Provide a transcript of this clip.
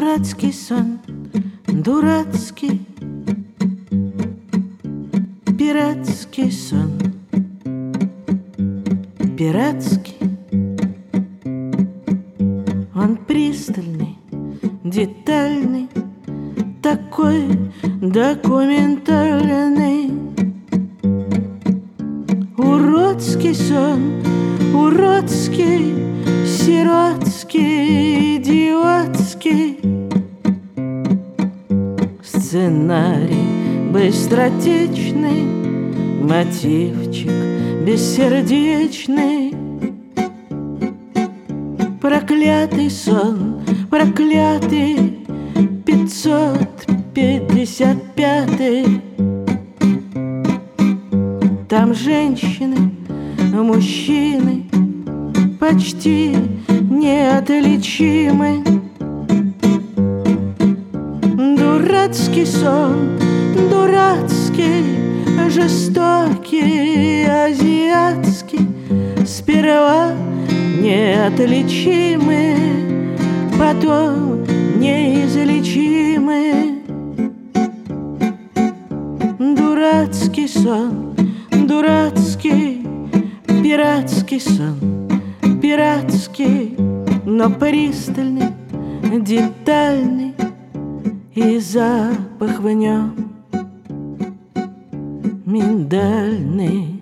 Дурацкий сон, дурацкий, пиратский сон, пиратский. Он пристальный, детальный, такой документальный. Уродский сон, уродский, сиротский, идиотский. Сценарий быстротечный, мотивчик бессердечный. Проклятый сон, проклятый, 555. Там женщины, мужчины почти неотличимы. Дурацкий сон, дурацкий, жестокий, азиатский. Сперва неотличимы, потом неизлечимы. Дурацкий сон, дурацкий, пиратский сон, пиратский, но пристальный, детальный, и запах в нем миндальный.